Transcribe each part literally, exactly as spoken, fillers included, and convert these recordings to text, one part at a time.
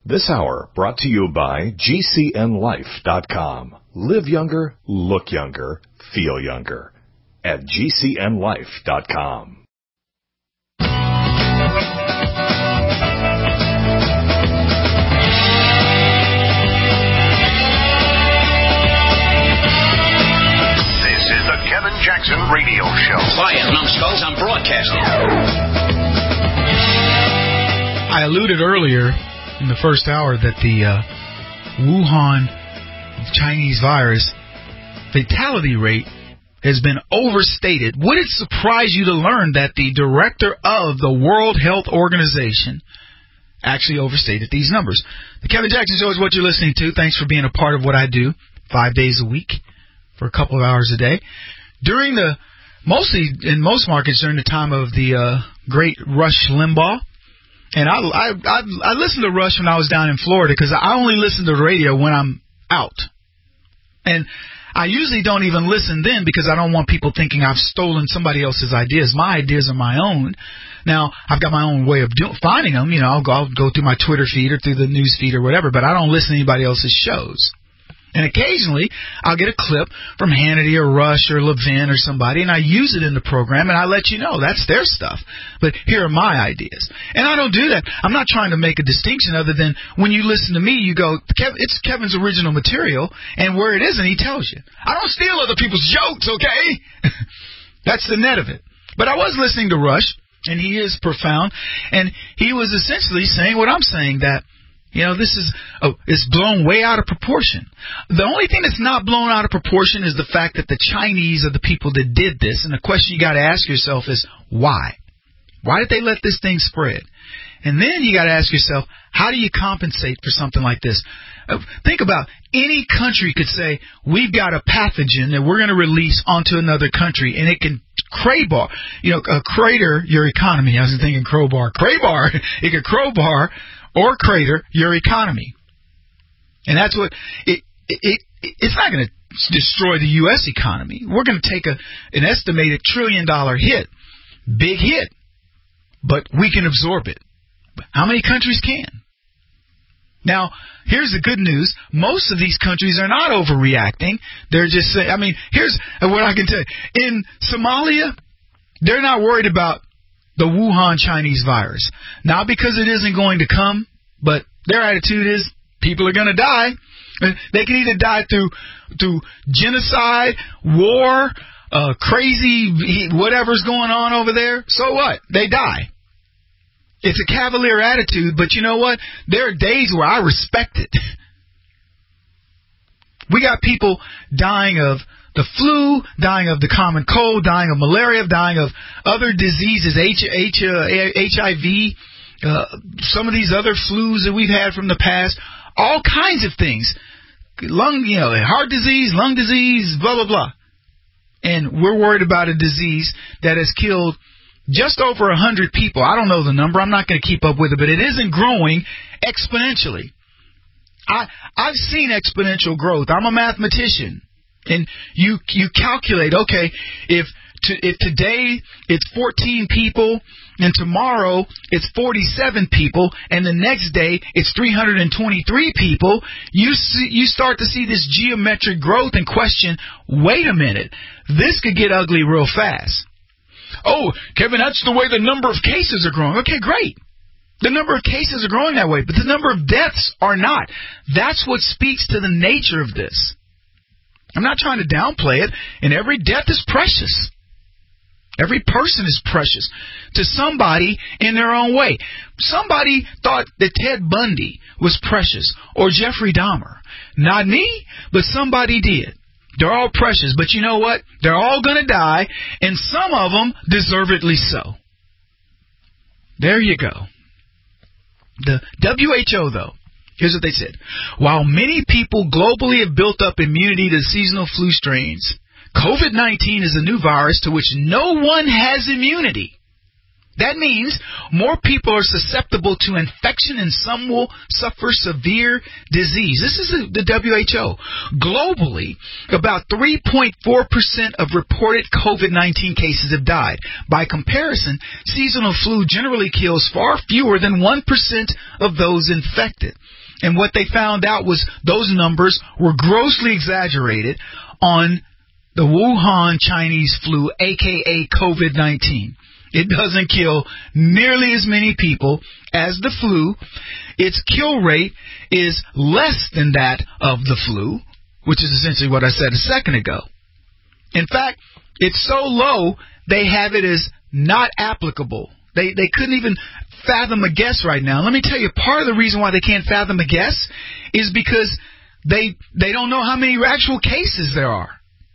This hour brought to you by G C N life dot com. Live younger, look younger, feel younger. At G C N life dot com. Kevin Jackson Radio Show. Quiet, numbskulls, I'm broadcasting. I alluded earlier in the first hour that the uh, Wuhan Chinese virus fatality rate has been overstated. Would it surprise you to learn that the director of the World Health Organization actually overstated these numbers? The Kevin Jackson Show is what you're listening to. Thanks for being a part of what I do five days a week for a couple of hours a day. During the, mostly in most markets during the time of the uh, great Rush Limbaugh, and I, I I I listened to Rush when I was down in Florida because I only listen to the radio when I'm out, and I usually don't even listen then because I don't want people thinking I've stolen somebody else's ideas. My ideas are my own. Now I've got my own way of do, finding them. You know, I'll go, I'll go through my Twitter feed or through the news feed or whatever, but I don't listen to anybody else's shows. And occasionally, I'll get a clip from Hannity or Rush or Levin or somebody, and I use it in the program, and I let you know that's their stuff. But here are my ideas. And I don't do that. I'm not trying to make a distinction other than when you listen to me, you go, it's Kevin's original material, and where it isn't, he tells you. I don't steal other people's jokes, okay? That's the net of it. But I was listening to Rush, and he is profound, and he was essentially saying what I'm saying, that You know, this is oh, it's blown way out of proportion. The only thing that's not blown out of proportion is the fact that the Chinese are the people that did this. And the question you got to ask yourself is, why? Why did they let this thing spread? And then you got to ask yourself, how do you compensate for something like this? Uh, think about any country could say, we've got a pathogen that we're going to release onto another country, and it can crowbar, you know, uh, crater your economy. I was thinking crowbar. Crowbar. It could crowbar or crater your economy. And that's what it, it, it it's not going to destroy the U S economy. We're going to take a an estimated trillion dollar hit. Big hit. But we can absorb it. How many countries can? Now, here's the good news. Most of these countries are not overreacting. They're just saying, I mean, here's what I can tell you. In Somalia, they're not worried about the Wuhan Chinese virus. Not because it isn't going to come, but their attitude is people are going to die. They can either die through through genocide, war, uh, crazy, whatever's going on over there. So what? They die. It's a cavalier attitude, but you know what? There are days where I respect it. We got people dying of the flu, dying of the common cold, dying of malaria, dying of other diseases, H, H, uh, H I V, uh, some of these other flus that we've had from the past, all kinds of things. Lung, you know, heart disease, lung disease, blah, blah, blah. And we're worried about a disease that has killed just over one hundred people. I don't know the number. I'm not going to keep up with it, but it isn't growing exponentially. I, I've seen exponential growth. I'm a mathematician. And you you calculate, okay, if to, if today it's fourteen people and tomorrow it's forty-seven people and the next day it's three hundred twenty-three people, you see, you start to see this geometric growth and question, wait a minute, this could get ugly real fast. Oh, Kevin, that's the way the number of cases are growing. Okay, great. The number of cases are growing that way, but the number of deaths are not. That's what speaks to the nature of this. I'm not trying to downplay it, and every death is precious. Every person is precious to somebody in their own way. Somebody thought that Ted Bundy was precious or Jeffrey Dahmer. Not me, but somebody did. They're all precious, but you know what? They're all going to die, and some of them deservedly so. There you go. The W H O, though, here's what they said. While many people globally have built up immunity to seasonal flu strains, COVID nineteen is a new virus to which no one has immunity. That means more people are susceptible to infection and some will suffer severe disease. This is the W H O. Globally, about three point four percent of reported COVID nineteen cases have died. By comparison, seasonal flu generally kills far fewer than one percent of those infected. And what they found out was those numbers were grossly exaggerated on the Wuhan Chinese flu, aka COVID nineteen. It doesn't kill nearly as many people as the flu. Its kill rate is less than that of the flu, which is essentially what I said a second ago. In fact, it's so low, they have it as not applicable. They they couldn't even fathom a guess right now. Let me tell you, part of the reason why they can't fathom a guess is because they they don't know how many actual cases there are.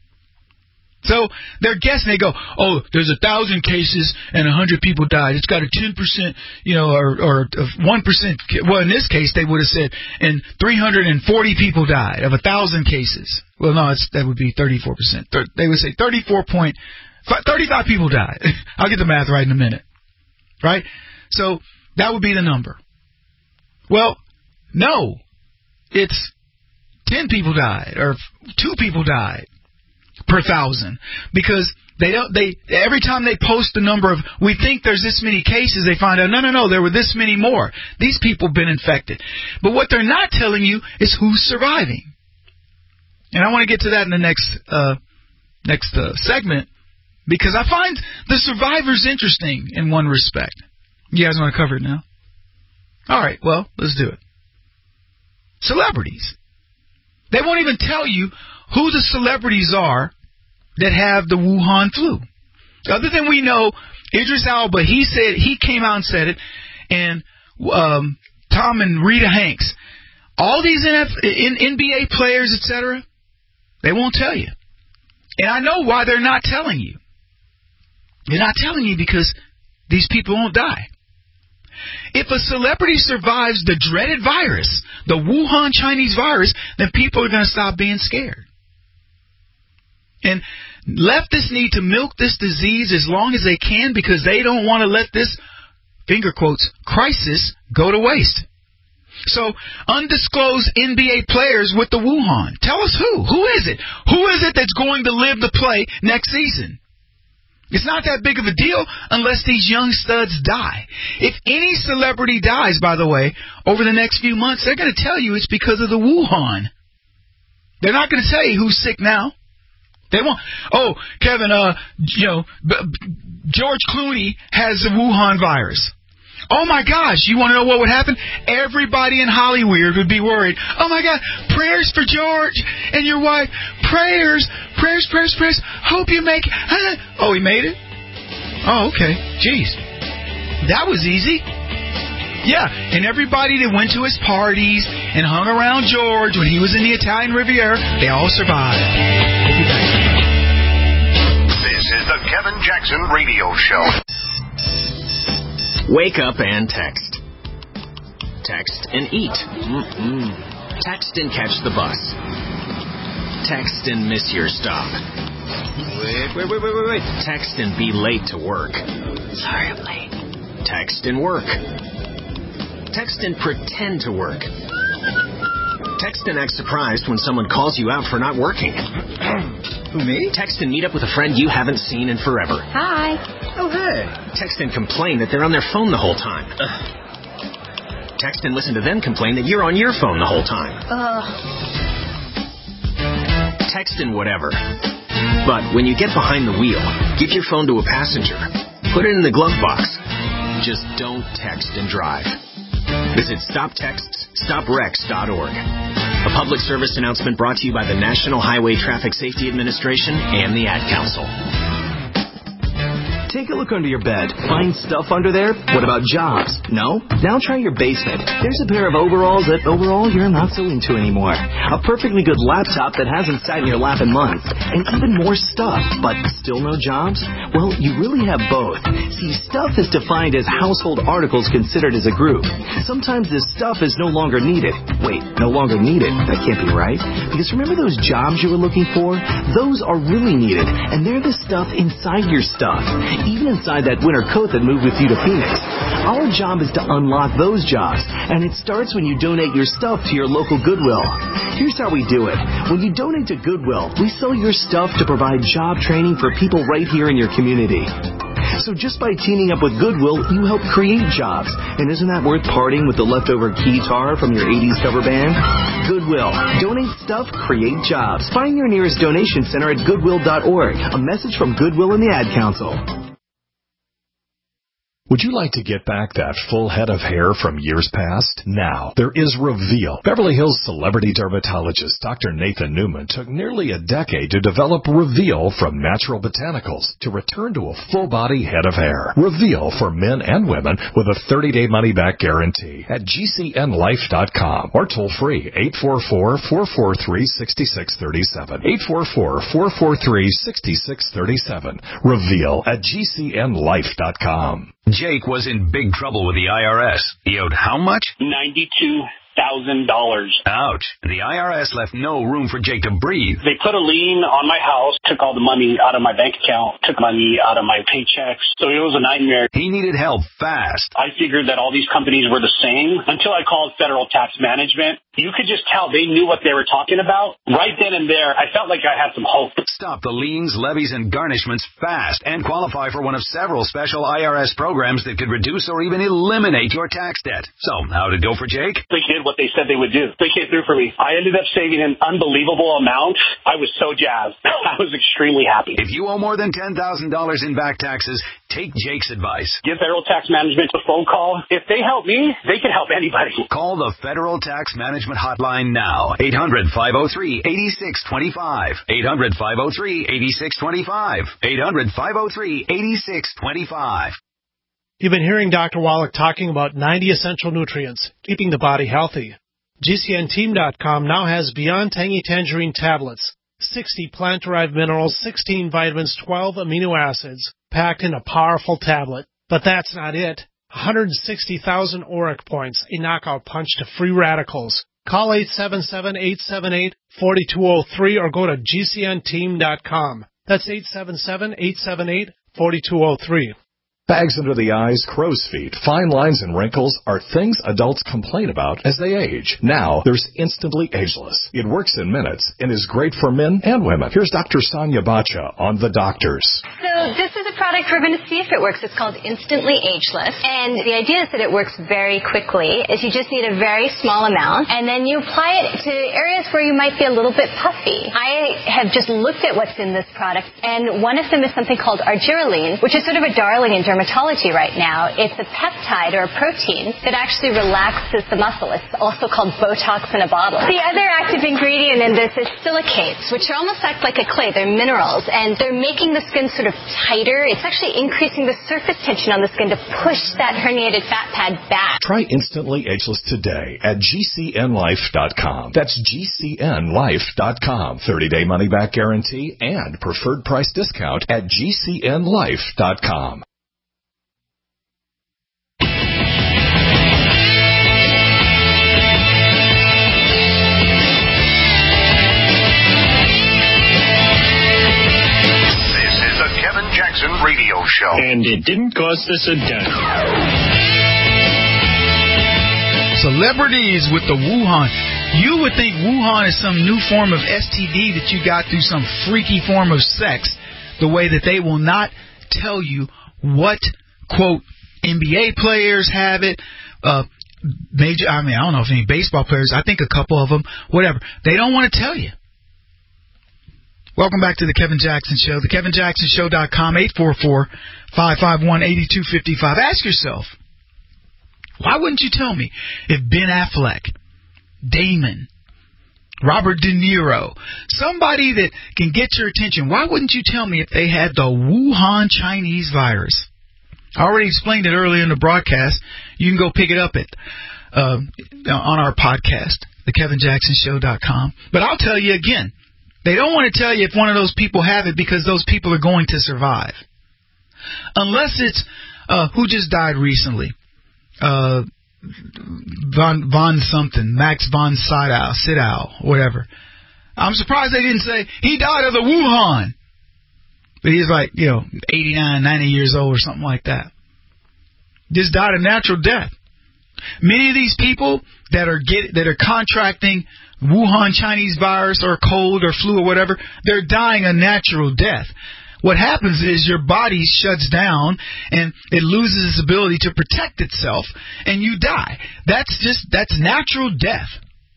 So they're guessing. They go, oh, there's a thousand cases and a hundred people died. It's got a ten percent, you know, or or one percent. Well, in this case, they would have said, and three hundred and forty people died of a thousand cases. Well, no, it's that would be thirty-four percent. They would say thirty-four point thirty-five people died. I'll get the math right in a minute. Right? So that would be the number. Well, no, it's ten people died or two people died per thousand, because they don't. They every time they post the number of, we think there's this many cases, they find out no, no, no, there were this many more. These people have been infected, but what they're not telling you is who's surviving. And I want to get to that in the next uh, next uh, segment, because I find the survivors interesting in one respect. You guys want to cover it now? All right, well, let's do it. Celebrities. They won't even tell you who the celebrities are that have the Wuhan flu. Other than we know, Idris Elba, he said, he came out and said it, and um, Tom and Rita Hanks, all these N F, N B A players, et cetera, they won't tell you. And I know why they're not telling you. They're not telling you because these people won't die. If a celebrity survives the dreaded virus, the Wuhan Chinese virus, then people are going to stop being scared. And leftists need to milk this disease as long as they can, because they don't want to let this, finger quotes, crisis go to waste. So, undisclosed N B A players with the Wuhan. Tell us who. Who is it? Who is it that's going to live to play next season? It's not that big of a deal unless these young studs die. If any celebrity dies, by the way, over the next few months, they're going to tell you it's because of the Wuhan. They're not going to tell you who's sick now. They won't. Oh, Kevin, uh, you know, B- B- George Clooney has the Wuhan virus. Oh my gosh, you want to know what would happen? Everybody in Hollywood would be worried. Oh my God, prayers for George and your wife. Prayers, prayers, prayers, prayers. Hope you make it. Oh, he made it? Oh, okay. Jeez. That was easy. Yeah, and everybody that went to his parties and hung around George when he was in the Italian Riviera, they all survived. This is the Kevin Jackson Radio Show. Wake up and text. Text and eat. Mm-mm. Text and catch the bus. Text and miss your stop. Wait, wait, wait, wait, wait, wait. Text and be late to work. Sorry, I'm late. Text and work. Text and pretend to work. Text and act surprised when someone calls you out for not working. Who, me? Text and meet up with a friend you haven't seen in forever. Hi. Oh, hey. Text and complain that they're on their phone the whole time. Ugh. Text and listen to them complain that you're on your phone the whole time. Ugh. Text and whatever. But when you get behind the wheel, give your phone to a passenger. Put it in the glove box. Just don't text and drive. Visit stop texts stop wrecks dot org. A public service announcement brought to you by the National Highway Traffic Safety Administration and the Ad Council. Take a look under your bed. Find stuff under there? What about jobs? No? Now try your basement. There's a pair of overalls that overall you're not so into anymore. a perfectly good laptop that hasn't sat in your lap in months, and even more stuff, but still no jobs? Well, you really have both. See, stuff is defined as household articles considered as a group. Sometimes this stuff is no longer needed. Wait, no longer needed? That can't be right. Because remember those jobs you were looking for? Those are really needed, and they're the stuff inside your stuff, even inside that winter coat that moved with you to Phoenix. Our job is to unlock those jobs, and it starts when you donate your stuff to your local Goodwill. Here's how we do it. When you donate to Goodwill, we sell your stuff to provide job training for people right here in your community. So just by teaming up with Goodwill, you help create jobs. And isn't that worth parting with the leftover guitar from your eighties cover band? Goodwill. Donate stuff, create jobs. Find your nearest donation center at goodwill dot org. A message from Goodwill and the Ad Council. Would you like to get back that full head of hair from years past? Now, there is Reveal. Beverly Hills celebrity dermatologist Doctor Nathan Newman took nearly a decade to develop Reveal from natural botanicals to return to a full-body head of hair. Reveal for men and women with a thirty-day money-back guarantee at G C N life dot com or toll-free eight four four, four four three, six six three seven. eight four four, four four three, six six three seven. Reveal at G C N life dot com. Jake was in big trouble with the I R S. He owed how much? ninety-two thousand dollars. Ouch. The I R S left no room for Jake to breathe. They put a lien on my house, took all the money out of my bank account, took money out of my paychecks. So it was a nightmare. He needed help fast. I figured that all these companies were the same until I called Federal Tax Management. You could just tell they knew what they were talking about. Right then and there, I felt like I had some hope. Stop the liens, levies, and garnishments fast and qualify for one of several special I R S programs that could reduce or even eliminate your tax debt. So, how'd it go for Jake? They did what they said they would do. They came through for me. I ended up saving an unbelievable amount. I was so jazzed. I was extremely happy. If you owe more than ten thousand dollars in back taxes, take Jake's advice. Give Federal Tax Management a phone call. If they help me, they can help anybody. Call the Federal Tax Management Hotline now. eight hundred, five oh three, eight six two five. eight hundred, five oh three, eight six two five. eight hundred, five oh three, eight six two five. You've been hearing Doctor Wallach talking about ninety essential nutrients, keeping the body healthy. G C N team dot com now has Beyond Tangy Tangerine tablets, sixty plant-derived minerals, sixteen vitamins, twelve amino acids, packed in a powerful tablet. But that's not it. one hundred sixty thousand auric points, a knockout punch to free radicals. Call eight seven seven, eight seven eight, four two zero three or go to G C N team dot com. That's eight seven seven, eight seven eight, four two zero three. Bags under the eyes, crow's feet, fine lines, and wrinkles are things adults complain about as they age. Now, there's Instantly Ageless. It works in minutes and is great for men and women. Here's Doctor Sonia Bacha on The Doctors. So this is a product we're going to see if it works. It's called Instantly Ageless. And the idea is that it works very quickly. Is you just need a very small amount, and then you apply it to areas where you might be a little bit puffy. I have just looked at what's in this product, and one of them is something called argireline, which is sort of a darling in dermatology right now. It's a peptide or a protein that actually relaxes the muscle. It's also called Botox in a bottle. The other active ingredient in this is silicates, which almost act like a clay. They're minerals, and they're making the skin sort of tighter. It's actually increasing the surface tension on the skin to push that herniated fat pad back. Try Instantly Ageless today at G C N life dot com. That's G C N life dot com. thirty-day money-back guarantee and preferred price discount at G C N life dot com. Jackson Radio Show. And it didn't cost us a dime. Celebrities with the Wuhan. You would think Wuhan is some new form of S T D that you got through some freaky form of sex, the way that they will not tell you what, quote, N B A players have it, uh, major, I mean, I don't know if any baseball players, I think a couple of them, whatever. They don't want to tell you. Welcome back to the Kevin Jackson Show, the Kevin Jackson Show dot com, eight four four, five five one, eight two five five. Ask yourself, why wouldn't you tell me if Ben Affleck, Damon, Robert De Niro, somebody that can get your attention, why wouldn't you tell me if they had the Wuhan Chinese virus? I already explained it earlier in the broadcast. You can go pick it up at uh, on our podcast. the kevin jackson show dot com. But I'll tell you again, they don't want to tell you if one of those people have it because those people are going to survive. Unless it's, uh, who just died recently? Uh, Von, Von something, Max von Sydow, Sydow, whatever. I'm surprised they didn't say he died of the Wuhan. But he's like, you know, eighty-nine, ninety years old or something like that. Just died a natural death. Many of these people that are get that are contracting Wuhan Chinese virus or cold or flu or whatever, they're dying a natural death. What happens is your body shuts down and it loses its ability to protect itself and you die. That's just, that's natural death.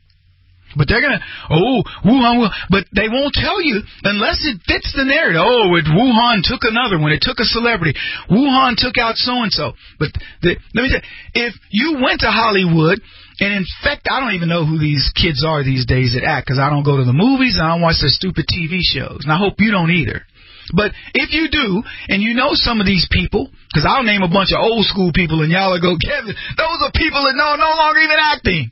But they're going to, oh, Wuhan, but they won't tell you unless it fits the narrative. Oh, it, Wuhan took another one. It took a celebrity. Wuhan took out so-and-so. But the, let me tell you, if you went to Hollywood, and in fact, I don't even know who these kids are these days that act because I don't go to the movies and I don't watch their stupid T V shows. And I hope you don't either. But if you do, and you know some of these people, because I'll name a bunch of old school people and y'all will go, Kevin, those are people that are no longer even acting.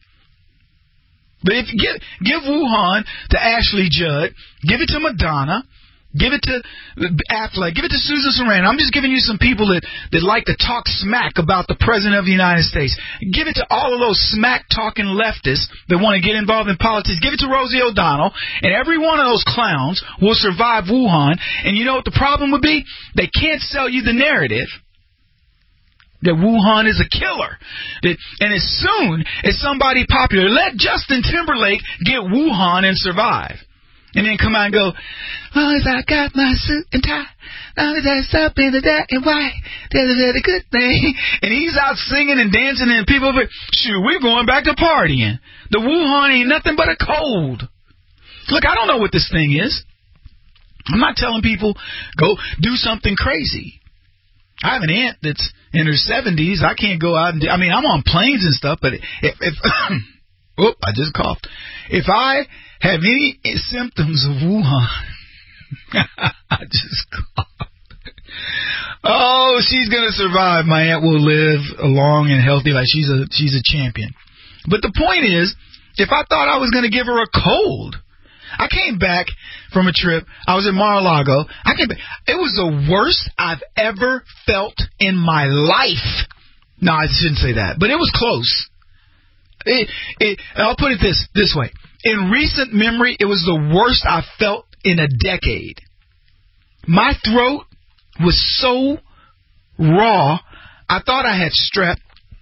But if you give, give Wuhan to Ashley Judd, give it to Madonna, give it to Affleck, give it to Susan Sarandon. I'm just giving you some people that, that like to talk smack about the President of the United States. Give it to all of those smack-talking leftists that want to get involved in politics. Give it to Rosie O'Donnell, and every one of those clowns will survive Wuhan. And you know what the problem would be? They can't sell you the narrative that Wuhan is a killer. That, and as soon as somebody popular, let Justin Timberlake get Wuhan and survive. And then come out and go, well, as I got my suit and tie, now that's up in the black and white, that's a very good thing. And he's out singing and dancing and people are, shoot, we're going back to partying. The Wuhan ain't nothing but a cold. Look, I don't know what this thing is. I'm not telling people, go do something crazy. I have an aunt that's in her seventies. I can't go out and do, I mean, I'm on planes and stuff, but if, if whoop, I just coughed. If I have any symptoms of Wuhan, I just coughed. Oh, she's going to survive. My aunt will live a long and healthy life. She's a, she's a champion. But the point is, if I thought I was going to give her a cold, I came back from a trip. I was in Mar-a-Lago. I came back. It was the worst I've ever felt in my life. No, I shouldn't say that, but it was close. It, it, I'll put it this this way. In recent memory, it was the worst I felt in a decade. My throat was so raw, I thought I had strep.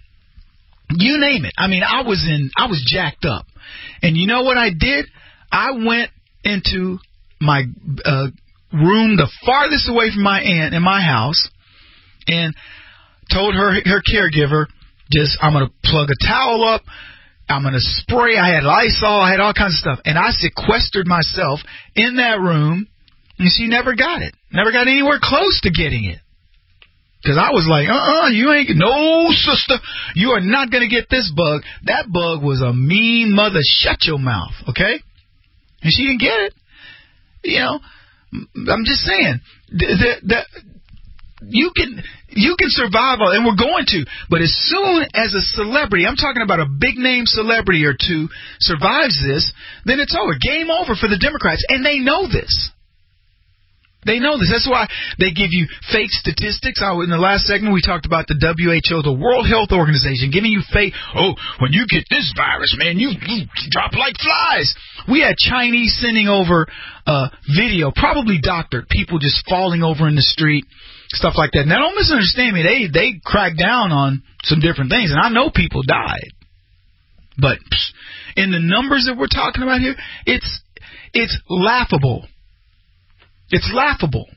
You name it. I mean, I was in, I was jacked up. And you know what I did? I went into my uh, room, the farthest away from my aunt in my house, and told her her caregiver, just, I'm going to plug a towel up. I'm going to spray. I had Lysol. I had all kinds of stuff. And I sequestered myself in that room, and she never got it. Never got anywhere close to getting it. Because I was like, uh-uh, you ain't, no, sister, you are not going to get this bug. That bug was a mean mother. Shut your mouth, okay? And she didn't get it. You know, I'm just saying, that, that you can you can survive, and we're going to. But as soon as a celebrity, I'm talking about a big-name celebrity or two, survives this, then it's over. Game over for the Democrats, and they know this. They know this. That's why they give you fake statistics. I, in the last segment, we talked about the W H O, the World Health Organization, giving you fake, oh, when you get this virus, man, you, you drop like flies. We had Chinese sending over uh, video, probably doctored, people just falling over in the street, stuff like that. Now, don't misunderstand me. They, they cracked down on some different things, and I know people died. But psh, in the numbers that we're talking about here, it's it's laughable. It's laughable.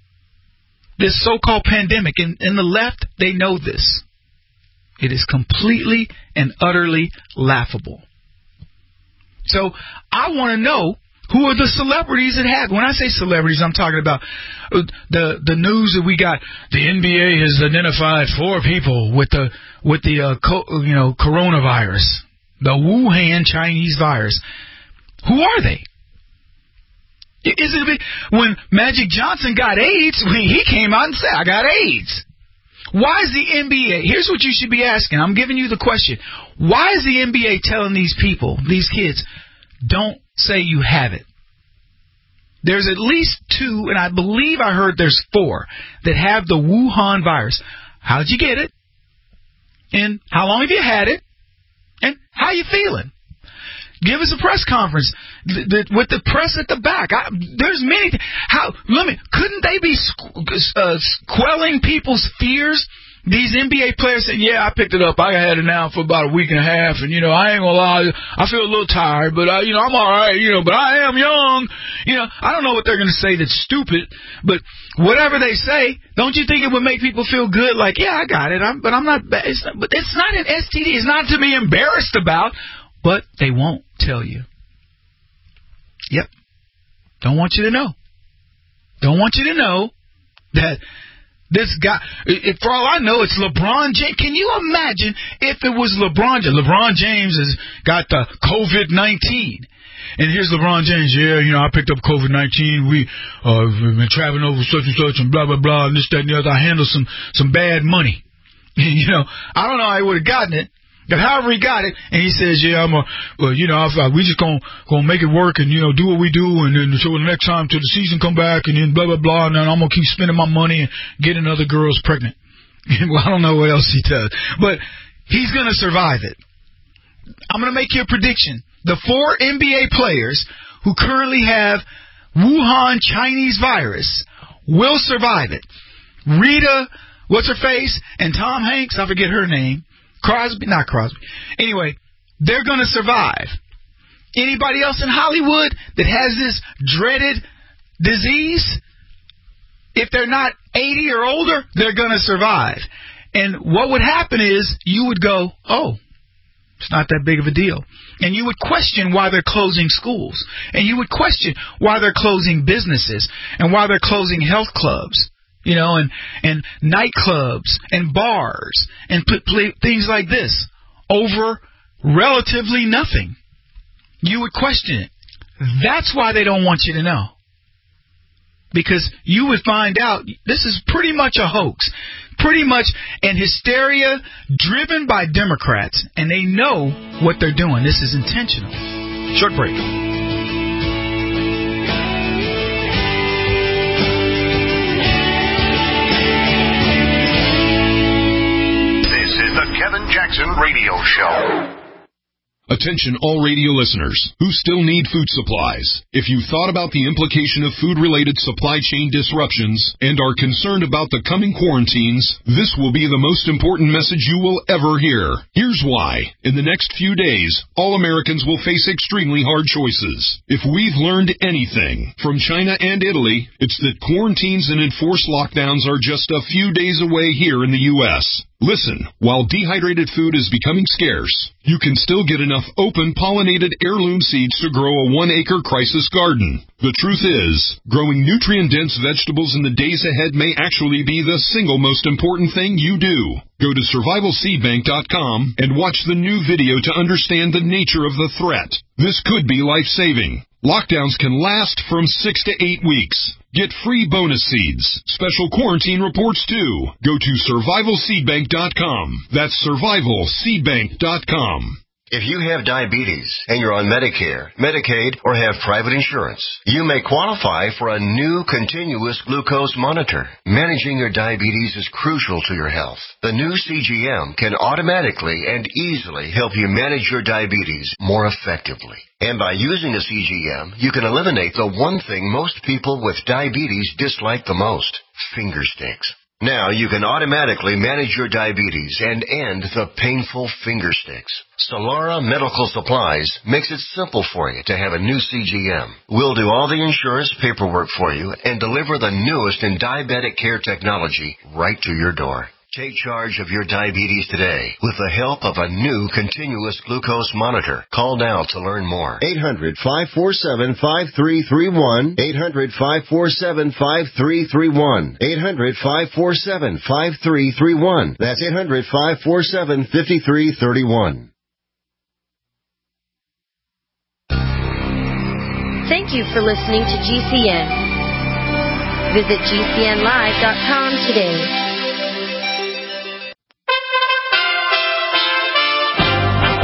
This so-called pandemic. And, and the left, they know this. It is completely and utterly laughable. So I want to know who are the celebrities that have. When I say celebrities, I'm talking about the the news that we got. The N B A has identified four people with the with the uh, co, you know coronavirus, the Wuhan Chinese virus. Who are they? Is it when Magic Johnson got AIDS? When he came out and said, "I got AIDS." Why is the N B A? Here's what you should be asking. I'm giving you the question. Why is the N B A telling these people, these kids, don't say you have it? There's at least two, and I believe I heard there's four, that have the Wuhan virus. How'd you get it? And how long have you had it? And how you feeling? Give us a press conference th- th- with the press at the back. I, there's many. Th- how? Let me. Couldn't they be squ- uh, quelling people's fears? These N B A players say, "Yeah, I picked it up. I had it now for about a week and a half, and you know, I ain't gonna lie, I feel a little tired, but I, you know, I'm all right. You know, but I am young. You know, I don't know what they're gonna say that's stupid, but whatever they say, don't you think it would make people feel good? Like, yeah, I got it. I'm, but I'm not. It's not but it's not an S T D. It's not to be embarrassed about." But they won't tell you. Yep. Don't want you to know. Don't want you to know that this guy, if, for all I know, it's LeBron James. Can you imagine if it was LeBron James? LeBron James has got the COVID nineteen. And here's LeBron James. Yeah, you know, I picked up COVID nineteen. We, uh, we've been traveling over such and such and blah, blah, blah, and this, that, and the other. I handled some, some bad money. You know, I don't know how he would have gotten it. But however he got it, and he says, yeah, I'm a, well, you know, I, we just gonna, gonna make it work and, you know, do what we do, and then until the next time, till the season come back, and then blah, blah, blah, and then I'm gonna keep spending my money and getting other girls pregnant. Well, I don't know what else he does, but he's gonna survive it. I'm gonna make you a prediction. The four N B A players who currently have Wuhan Chinese virus will survive it. Rita, what's her face, and Tom Hanks, I forget her name. Crosby, not Crosby. Anyway, they're going to survive. Anybody else in Hollywood that has this dreaded disease, if they're not eighty or older, they're going to survive. And what would happen is you would go, oh, it's not that big of a deal. And you would question why they're closing schools. And you would question why they're closing businesses and why they're closing health clubs. You know, and, and nightclubs and bars and put play, things like this over relatively nothing. You would question it. That's why they don't want you to know. Because you would find out this is pretty much a hoax. Pretty much an hysteria driven by Democrats. And they know what they're doing. This is intentional. Short break. The Kevin Jackson Radio Show. Attention all radio listeners who still need food supplies. If you've thought about the implication of food-related supply chain disruptions and are concerned about the coming quarantines, this will be the most important message you will ever hear. Here's why. In the next few days, all Americans will face extremely hard choices. If we've learned anything from China and Italy, it's that quarantines and enforced lockdowns are just a few days away here in the U S Listen, while dehydrated food is becoming scarce, you can still get enough open pollinated heirloom seeds to grow a one-acre crisis garden. The truth is, growing nutrient-dense vegetables in the days ahead may actually be the single most important thing you do. Go to survival seed bank dot com and watch the new video to understand the nature of the threat. This could be life-saving. Lockdowns can last from six to eight weeks. Get free bonus seeds, special quarantine reports too. Go to survival seed bank dot com. That's survival seed bank dot com. If you have diabetes and you're on Medicare, Medicaid, or have private insurance, you may qualify for a new continuous glucose monitor. Managing your diabetes is crucial to your health. The new C G M can automatically and easily help you manage your diabetes more effectively. And by using a C G M, you can eliminate the one thing most people with diabetes dislike the most, finger sticks. Now you can automatically manage your diabetes and end the painful finger sticks. Solara Medical Supplies makes it simple for you to have a new C G M. We'll do all the insurance paperwork for you and deliver the newest in diabetic care technology right to your door. Take charge of your diabetes today with the help of a new continuous glucose monitor. Call now to learn more. eight hundred, five four seven, five three three one. eight hundred, five four seven, five three three one. eight hundred, five four seven, five three three one. That's eight hundred, five four seven, five three three one. Thank you for listening to G C N. Visit G C N live dot com today.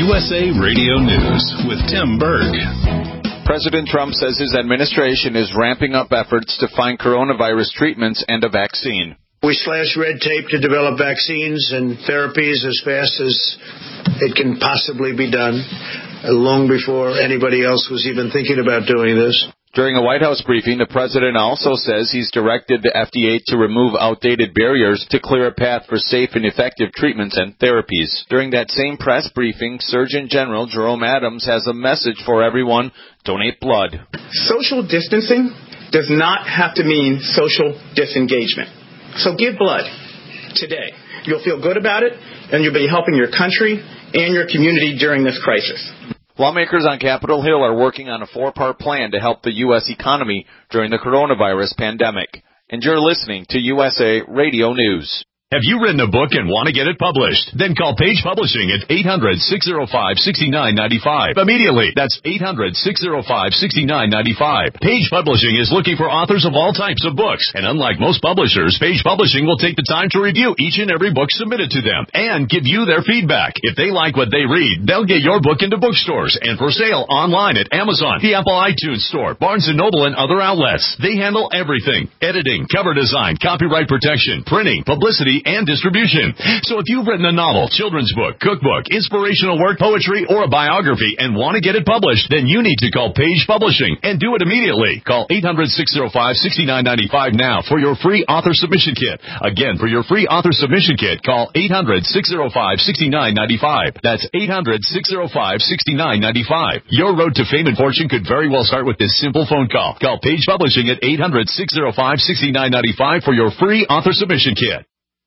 U S A Radio News with Tim Berg. President Trump says his administration is ramping up efforts to find coronavirus treatments and a vaccine. We slashed red tape to develop vaccines and therapies as fast as it can possibly be done, long before anybody else was even thinking about doing this. During a White House briefing, the president also says he's directed the F D A to remove outdated barriers to clear a path for safe and effective treatments and therapies. During that same press briefing, Surgeon General Jerome Adams has a message for everyone: donate blood. Social distancing does not have to mean social disengagement. So give blood today. You'll feel good about it, and you'll be helping your country and your community during this crisis. Lawmakers on Capitol Hill are working on a four-part plan to help the U S economy during the coronavirus pandemic. And you're listening to U S A Radio News. Have you written a book and want to get it published? Then call Page Publishing at eight hundred, six oh five, six nine nine five. Immediately. That's eight hundred, six oh five, six nine nine five. Page Publishing is looking for authors of all types of books. And unlike most publishers, Page Publishing will take the time to review each and every book submitted to them and give you their feedback. If they like what they read, they'll get your book into bookstores and for sale online at Amazon, the Apple iTunes Store, Barnes and Noble, and other outlets. They handle everything: editing, cover design, copyright protection, printing, publicity, and distribution. So if you've written a novel, children's book, cookbook, inspirational work, poetry, or a biography and want to get it published, then you need to call Page Publishing and do it immediately. Call eight hundred, six oh five, six nine nine five now for your free author submission kit. Again, for your free author submission kit, call eight hundred, six oh five, six nine nine five. That's eight hundred, six oh five, six nine nine five. Your road to fame and fortune could very well start with this simple phone call. Call Page Publishing at eight hundred, six oh five, six nine nine five for your free author submission kit.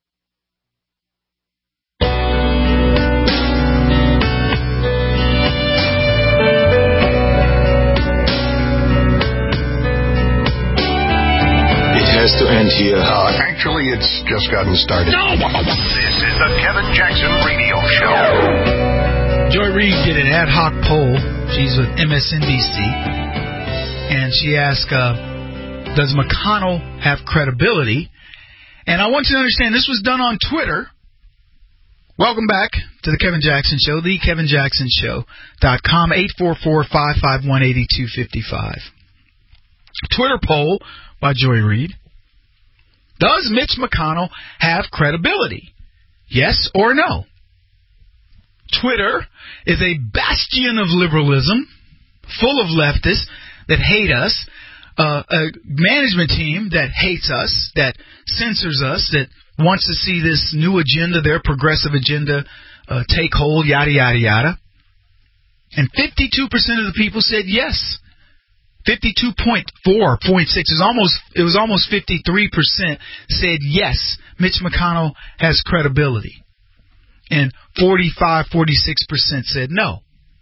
Has to end here. Uh, actually, it's just gotten started. No! This is the Kevin Jackson Radio Show. Joy Reid did an ad hoc poll. She's with M S N B C. And she asked, uh, does McConnell have credibility? And I want you to understand, this was done on Twitter. Welcome back to the Kevin Jackson Show, the Kevin Jackson Show dot com, eight four four, five five one, eight two five five. Twitter poll by Joy Reid. Does Mitch McConnell have credibility? Yes or no? Twitter is a bastion of liberalism, full of leftists that hate us, uh, a management team that hates us, that censors us, that wants to see this new agenda, their progressive agenda, uh, take hold, yada, yada, yada. And fifty-two percent of the people said yes. fifty-two point four, point six is almost, it was almost fifty-three percent said yes, Mitch McConnell has credibility. And forty-five, forty-six percent said no.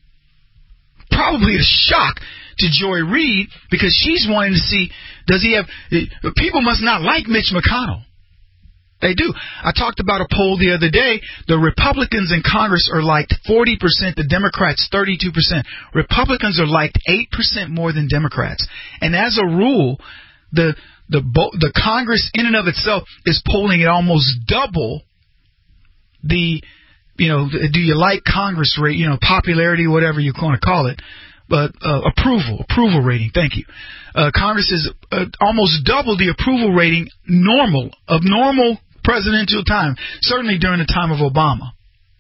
Probably a shock to Joy Reid because she's wanting to see, does he have, people must not like Mitch McConnell. They do. I talked about a poll the other day. The Republicans in Congress are liked forty percent, the Democrats thirty-two percent. Republicans are liked eight percent more than Democrats. And as a rule, the the the Congress in and of itself is polling at almost double the, you know, do you like Congress rate, you know, popularity, whatever you want to call it. But uh, approval, approval rating, thank you. Uh, Congress is uh, almost double the approval rating normal, of normal presidential time, certainly during the time of Obama.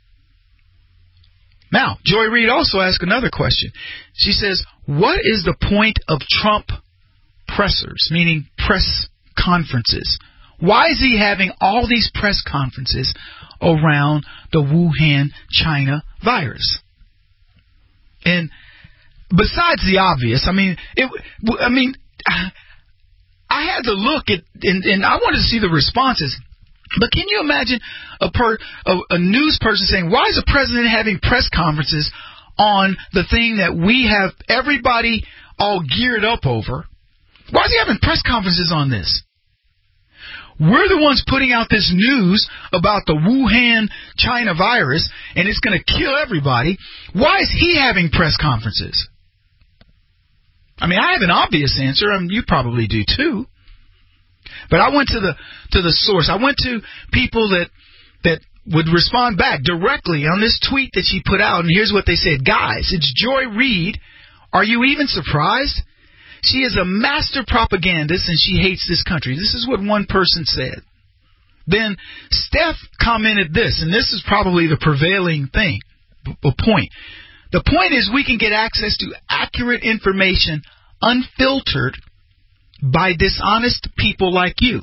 Now, Joy Reid also asked another question. She says, what is the point of Trump pressers, meaning press conferences? Why is he having all these press conferences around the Wuhan, China virus? And besides the obvious, I mean, it, I mean, I had to look at, and, and I wanted to see the responses. But can you imagine a, per, a, a news person saying, why is the president having press conferences on the thing that we have everybody all geared up over? Why is he having press conferences on this? We're the ones putting out this news about the Wuhan, China virus, and it's going to kill everybody. Why is he having press conferences? I mean, I have an obvious answer, and you probably do too. But I went to the to the source. I went to people that that would respond back directly on this tweet that she put out, and here's what they said. Guys, it's Joy Reid. Are you even surprised? She is a master propagandist, and she hates this country. This is what one person said. Then Steph commented this, and this is probably the prevailing thing, a point. The point is we can get access to accurate information unfiltered by dishonest people like you.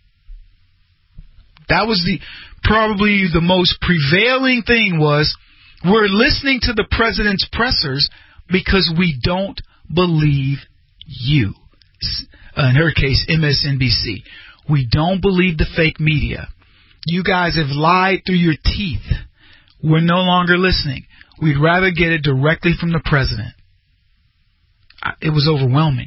That was the probably the most prevailing thing was we're listening to the president's pressers because we don't believe you. In her case, M S N B C. We don't believe the fake media. You guys have lied through your teeth. We're no longer listening. We'd rather get it directly from the president. It was overwhelming.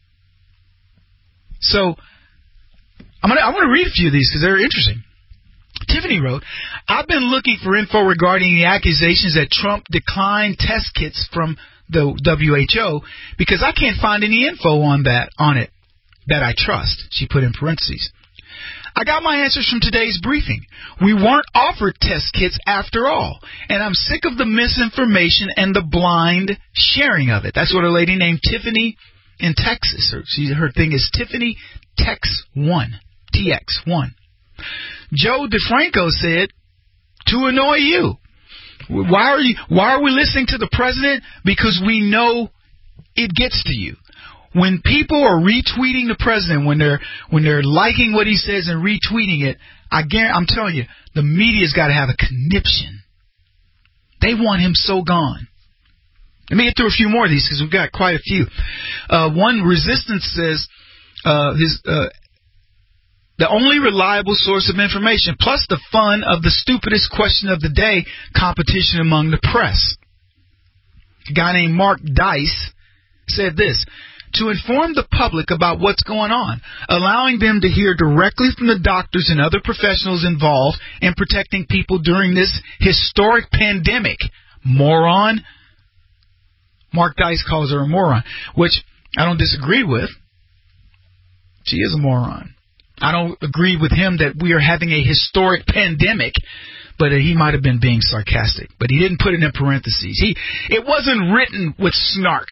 So, I'm gonna, I want to read a few of these because they're interesting. Tiffany wrote, I've been looking for info regarding the accusations that Trump declined test kits from the W H O because I can't find any info on that, on it, that I trust. She put in parentheses. I got my answers from today's briefing. We weren't offered test kits after all, and I'm sick of the misinformation and the blind sharing of it. That's what a lady named Tiffany in Texas. Her, she, her thing is Tiffany Tex one, T X one. Joe DeFranco said, to annoy you. Why are you? Why are we listening to the president? Because we know it gets to you. When people are retweeting the president, when they're when they're liking what he says and retweeting it, I guarantee, I'm telling you, the media's got to have a conniption. They want him so gone. Let me get through a few more of these because we've got quite a few. Uh, one, Resistance says uh, his uh, the only reliable source of information, plus the fun of the stupidest question of the day competition among the press. A guy named Mark Dice said this. To inform the public about what's going on, allowing them to hear directly from the doctors and other professionals involved in protecting people during this historic pandemic. Moron. Mark Dice calls her a moron, which I don't disagree with. She is a moron. I don't agree with him that we are having a historic pandemic, but he might have been being sarcastic. But he didn't put it in parentheses. He, it wasn't written with snark.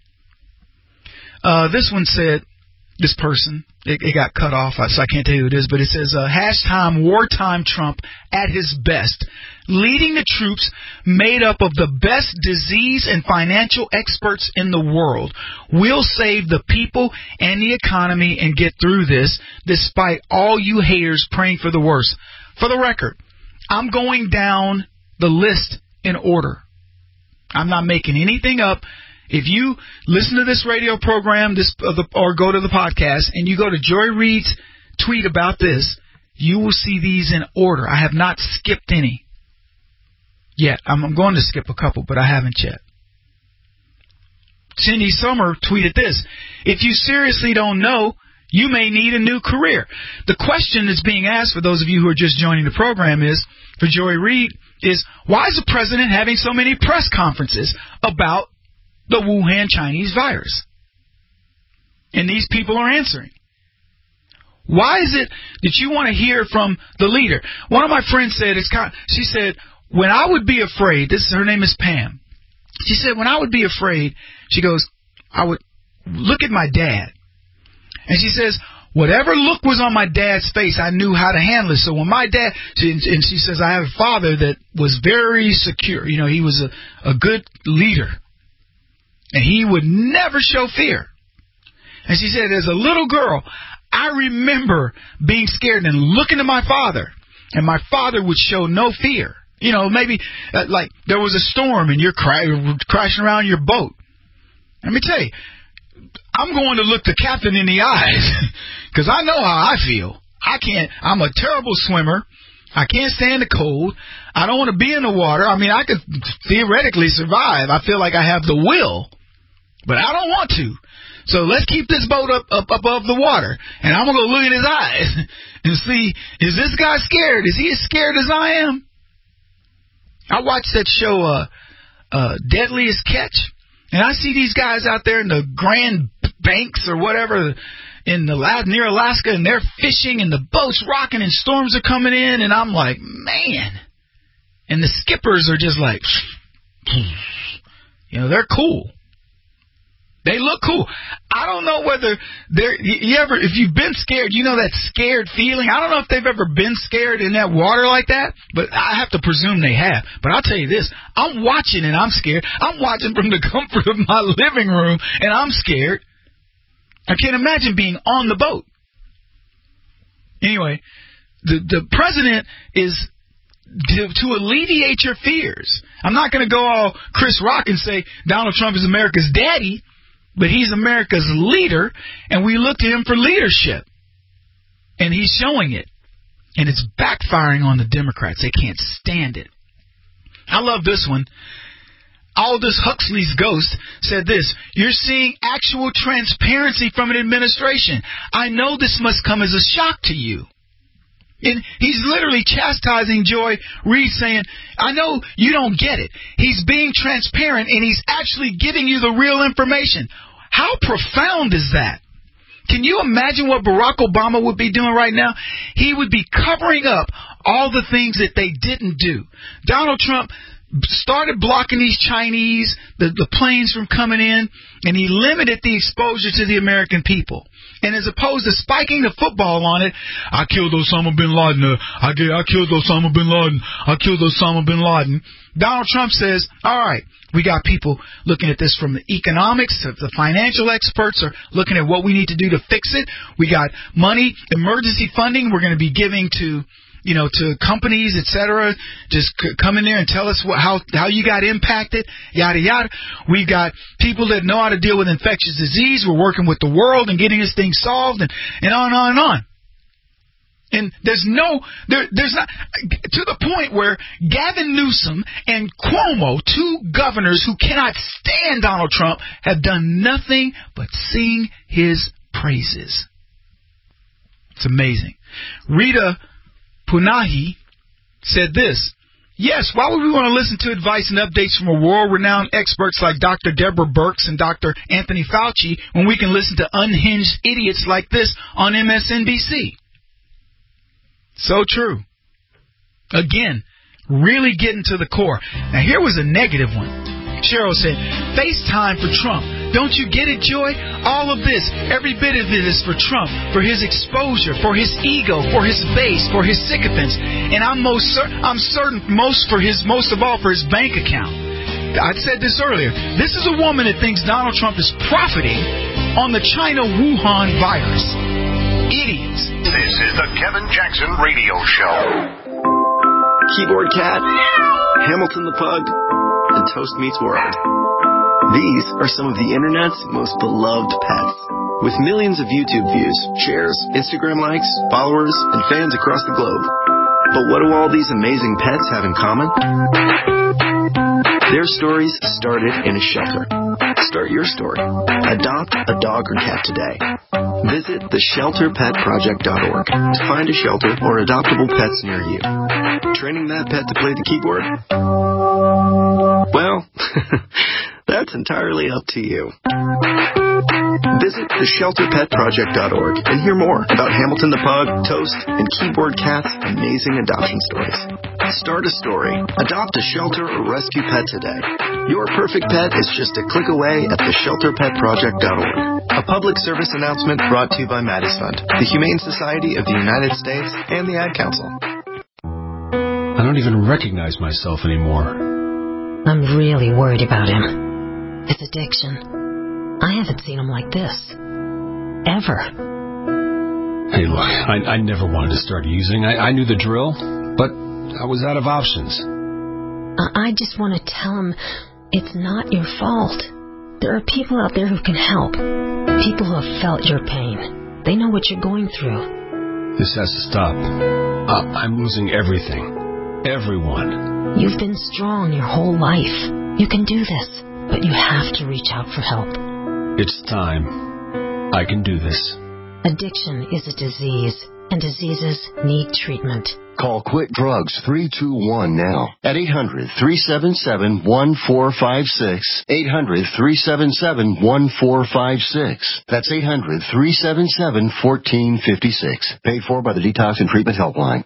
Uh, this one said, this person, it, it got cut off, so I can't tell you who it is, but it says, uh, hashtag wartime Trump at his best, leading the troops made up of the best disease and financial experts in the world. We'll save the people and the economy and get through this, despite all you haters praying for the worst. For the record, I'm going down the list in order. I'm not making anything up. If you listen to this radio program this uh, the, or go to the podcast and you go to Joy Reid's tweet about this, you will see these in order. I have not skipped any yet. I'm, I'm going to skip a couple, but I haven't yet. Cindy Summer tweeted this. If you seriously don't know, you may need a new career. The question that's being asked for those of you who are just joining the program is, for Joy Reid, is why is the president having so many press conferences about the Wuhan Chinese virus? And these people are answering. Why is it that you want to hear from the leader? One of my friends said, it's kind of, she said, when I would be afraid, this is her name is Pam. She said, when I would be afraid, she goes, I would look at my dad. And she says, whatever look was on my dad's face, I knew how to handle it. So when my dad, she, and she says, I have a father that was very secure. You know, he was a, a good leader. And he would never show fear. And she said, as a little girl, I remember being scared and looking at my father. And my father would show no fear. You know, maybe uh, like there was a storm and you're cra- crashing around your boat. Let me tell you, I'm going to look the captain in the eyes because I know how I feel. I can't, I'm a terrible swimmer. I can't stand the cold. I don't want to be in the water. I mean, I could theoretically survive. I feel like I have the will. But I don't want to. So let's keep this boat up, up above the water. And I'm going to go look in his eyes and see, is this guy scared? Is he as scared as I am? I watched that show, uh, uh, Deadliest Catch. And I see these guys out there in the Grand Banks or whatever, in the near Alaska, and they're fishing, and the boat's rocking, and storms are coming in, and I'm like, man. And the skippers are just like, you know, they're cool. They look cool. I don't know whether they're, you ever, if you've been scared, you know that scared feeling. I don't know if they've ever been scared in that water like that, but I have to presume they have. But I'll tell you this, I'm watching and I'm scared. I'm watching from the comfort of my living room and I'm scared. I can't imagine being on the boat. Anyway, the, the president is to, to alleviate your fears. I'm not going to go all Chris Rock and say Donald Trump is America's daddy. But he's America's leader, and we look to him for leadership. And he's showing it. And it's backfiring on the Democrats. They can't stand it. I love this one. Aldous Huxley's ghost said this, "You're seeing actual transparency from an administration. I know this must come as a shock to you." And he's literally chastising Joy Reid, saying, I know you don't get it. He's being transparent, and he's actually giving you the real information. How profound is that? Can you imagine what Barack Obama would be doing right now? He would be covering up all the things that they didn't do. Donald Trump started blocking these Chinese, the, the planes from coming in, and he limited the exposure to the American people. And as opposed to spiking the football on it, I killed Osama bin Laden, uh, I, I killed Osama bin Laden, I killed Osama bin Laden, Donald Trump says, all right, we got people looking at this from the economics, the financial experts are looking at what we need to do to fix it. We got money, emergency funding we're going to be giving to, you know, to companies, et cetera. Just c- come in there and tell us what, how how you got impacted, yada, yada. We've got people that know how to deal with infectious disease. We're working with the world and getting this thing solved, and, and on and on and on. And there's no, there, there's not, to the point where Gavin Newsom and Cuomo, two governors who cannot stand Donald Trump, have done nothing but sing his praises. It's amazing. Rita Punahi said this, yes, why would we want to listen to advice and updates from world-renowned experts like Doctor Deborah Birx and Doctor Anthony Fauci when we can listen to unhinged idiots like this on M S N B C? So true. Again, really getting to the core. Now, here was a negative one. Cheryl said, FaceTime for Trump. Don't you get it, Joy? All of this, every bit of it is for Trump, for his exposure, for his ego, for his base, for his sycophants. And I'm most cer- I'm certain most for his, most of all for his bank account. I said this earlier. This is a woman that thinks Donald Trump is profiting on the China Wuhan virus. Idiots. This is the Kevin Jackson Radio Show. Keyboard Cat, Hamilton the Pug, and Toast Meets World. These are some of the internet's most beloved pets. With millions of YouTube views, shares, Instagram likes, followers, and fans across the globe. But what do all these amazing pets have in common? Their stories started in a shelter. Start your story. Adopt a dog or cat today. Visit the shelter pet project dot org to find a shelter or adoptable pets near you. Training that pet to play the keyboard? Well, that's entirely up to you. Visit the shelter pet project dot org and hear more about Hamilton the Pug, Toast, and Keyboard Cat's amazing adoption stories. Start a story. Adopt a shelter or rescue pet today. Your perfect pet is just a click away at the shelter pet project dot org. A public service announcement brought to you by Maddie's Fund, the Humane Society of the United States, and the Ad Council. I don't even recognize myself anymore. I'm really worried about him. His addiction. I haven't seen him like this. Ever. Hey, look, I, I never wanted to start using. I, I knew the drill, but I was out of options. I, I just want to tell him it's not your fault. There are people out there who can help. People who have felt your pain. They know what you're going through. This has to stop. Uh, I'm losing everything. Everyone. You've been strong your whole life. You can do this, but you have to reach out for help. It's time. I can do this. Addiction is a disease, and diseases need treatment. Call Quit Drugs three two one now at eight hundred, three seven seven, one four five six. eight hundred, three seven seven, one four five six. That's eight hundred, three seven seven, one four five six. Paid for by the Detox and Treatment Helpline.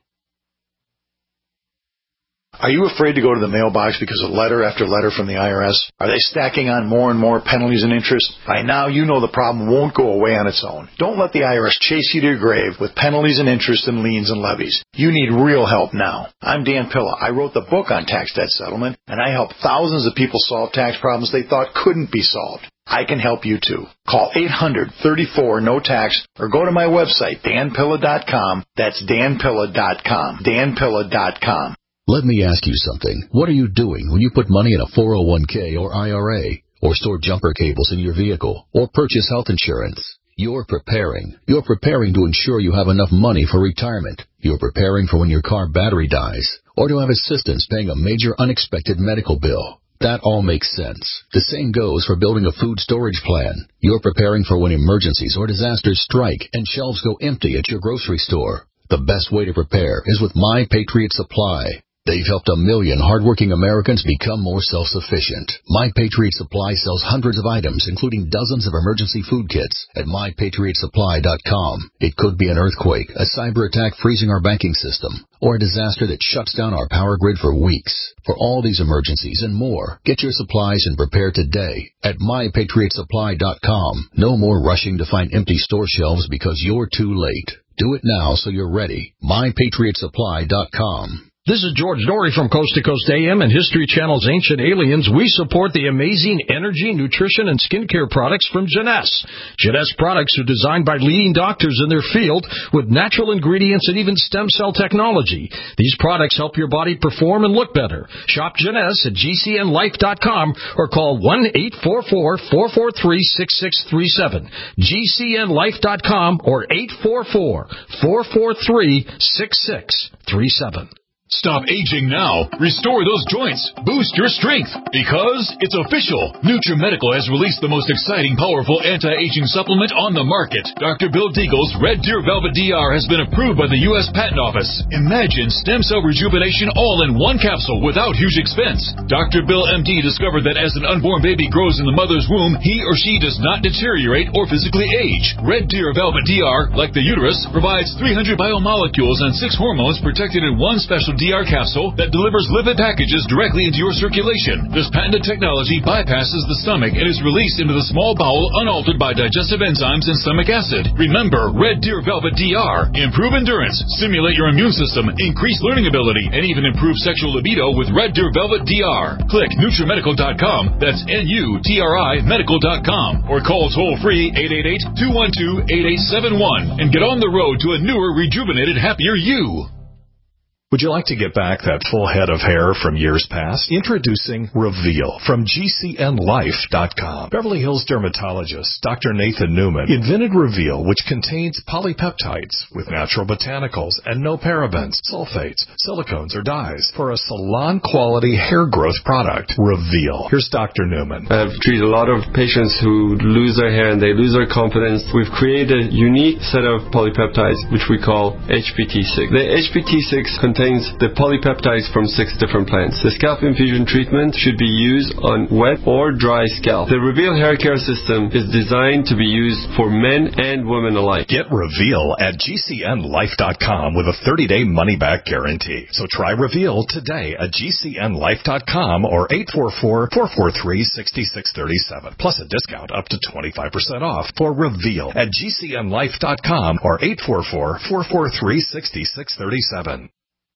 Are you afraid to go to the mailbox because of letter after letter from the I R S? Are they stacking on more and more penalties and interest? By now, you know the problem won't go away on its own. Don't let the I R S chase you to your grave with penalties and interest and liens and levies. You need real help now. I'm Dan Pilla. I wrote the book on tax debt settlement, and I help thousands of people solve tax problems they thought couldn't be solved. I can help you too. Call eight hundred, thirty-four, no tax or go to my website, dan pilla dot com. That's dan pilla dot com. dan pilla dot com. Let me ask you something. What are you doing when you put money in a four oh one k or I R A, or store jumper cables in your vehicle, or purchase health insurance? You're preparing. You're preparing to ensure you have enough money for retirement. You're preparing for when your car battery dies, or to have assistance paying a major unexpected medical bill. That all makes sense. The same goes for building a food storage plan. You're preparing for when emergencies or disasters strike and shelves go empty at your grocery store. The best way to prepare is with My Patriot Supply. They've helped a million hardworking Americans become more self-sufficient. My Patriot Supply sells hundreds of items, including dozens of emergency food kits, at my patriot supply dot com. It could be an earthquake, a cyber attack freezing our banking system, or a disaster that shuts down our power grid for weeks. For all these emergencies and more, get your supplies and prepare today at my patriot supply dot com. No more rushing to find empty store shelves because you're too late. Do it now so you're ready. my patriot supply dot com. This is George Dory from Coast to Coast A M and History Channel's Ancient Aliens. We support the amazing energy, nutrition, and skincare products from Jeunesse. Jeunesse products are designed by leading doctors in their field with natural ingredients and even stem cell technology. These products help your body perform and look better. Shop Jeunesse at G C N life dot com or call one eight four four, four four three, six six three seven. G C N life dot com or eight four four, four four three, six six three seven. Stop aging now. Restore those joints. Boost your strength. Because it's official. NutriMedical has released the most exciting, powerful anti-aging supplement on the market. Doctor Bill Deagle's Red Deer Velvet D R has been approved by the U S Patent Office. Imagine stem cell rejuvenation all in one capsule without huge expense. Doctor Bill M D discovered that as an unborn baby grows in the mother's womb, he or she does not deteriorate or physically age. Red Deer Velvet D R, like the uterus, provides three hundred biomolecules and six hormones protected in one special D R capsule that delivers lipid packages directly into your circulation. This patented technology bypasses the stomach and is released into the small bowel unaltered by digestive enzymes and stomach acid. Remember, Red Deer Velvet D R. Improve endurance, stimulate your immune system, increase learning ability, and even improve sexual libido with Red Deer Velvet D R. Click NutriMedical dot com, that's N U T R I medical dot com, or call toll-free eight eight eight, two one two, eight eight seven one and get on the road to a newer, rejuvenated, happier you. Would you like to get back that full head of hair from years past? Introducing Reveal from G C N life dot com. Beverly Hills dermatologist Doctor Nathan Newman invented Reveal, which contains polypeptides with natural botanicals and no parabens, sulfates, silicones, or dyes for a salon-quality hair growth product. Reveal. Here's Doctor Newman. I've treated a lot of patients who lose their hair and they lose their confidence. We've created a unique set of polypeptides, which we call H P T six. The H P T six contains the polypeptides from six different plants. The scalp infusion treatment should be used on wet or dry scalp. The Reveal hair care system is designed to be used for men and women alike. Get Reveal at G C N life dot com with a thirty-day money-back guarantee. So try Reveal today at G C N life dot com or eight four four, four four three, six six three seven. Plus a discount up to twenty-five percent off for Reveal at G C N life dot com or eight four four, four four three, six six three seven.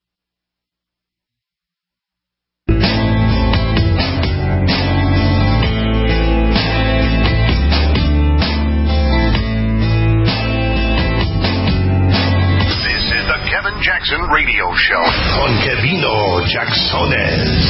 Jackson Radio Show con Kevino Jacksones.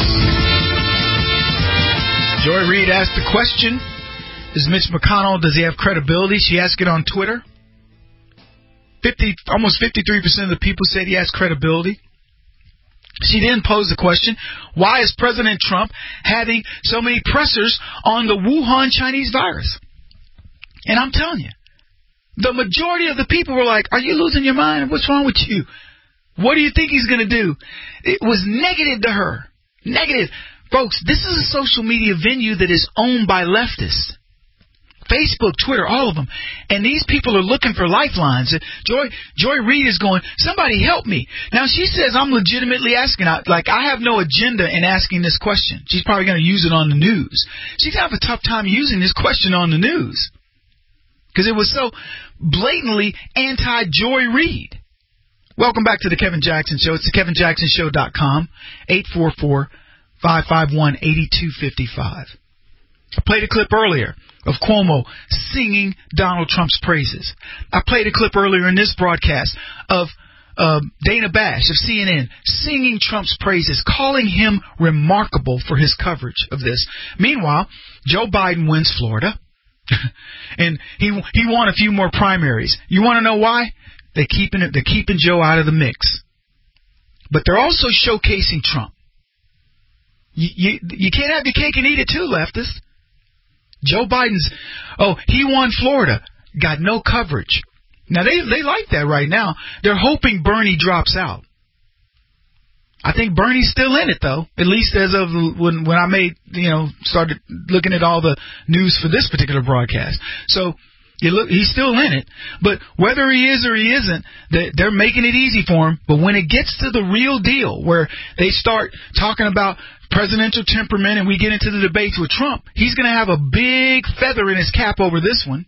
Joy Reid asked the question, is Mitch McConnell, does he have credibility? She asked it on Twitter. fifty, almost fifty-three percent of the people said he has credibility. She then posed the question, why is President Trump having so many pressers on the Wuhan Chinese virus? And I'm telling you, the majority of the people were like, are you losing your mind? What's wrong with you? What do you think he's going to do? It was negative to her. Negative. Folks, this is a social media venue that is owned by leftists. Facebook, Twitter, all of them. And these people are looking for lifelines. Joy Joy Reid is going, somebody help me. Now, she says I'm legitimately asking. Like, I have no agenda in asking this question. She's probably going to use it on the news. She's going to have a tough time using this question on the news because it was so blatantly anti-Joy Reid. Welcome back to the Kevin Jackson Show. It's the kevin jackson show dot com, eight four four, five five one, eight two five five. I played a clip earlier of Cuomo singing Donald Trump's praises. I played a clip earlier in this broadcast of uh, Dana Bash of C N N singing Trump's praises, calling him remarkable for his coverage of this. Meanwhile, Joe Biden wins Florida, and he he won a few more primaries. You want to know why? They're keeping it. They're keeping Joe out of the mix, but they're also showcasing Trump. You you, you can't have your cake and eat it too, leftists. Joe Biden's, oh, he won Florida, got no coverage. Now, they they like that right now. They're hoping Bernie drops out. I think Bernie's still in it, though, at least as of when when I made, you know, started looking at all the news for this particular broadcast. So, you look, he's still in it. But whether he is or he isn't, they, they're making it easy for him. But when it gets to the real deal, where they start talking about presidential temperament and we get into the debates with Trump, he's going to have a big feather in his cap over this one.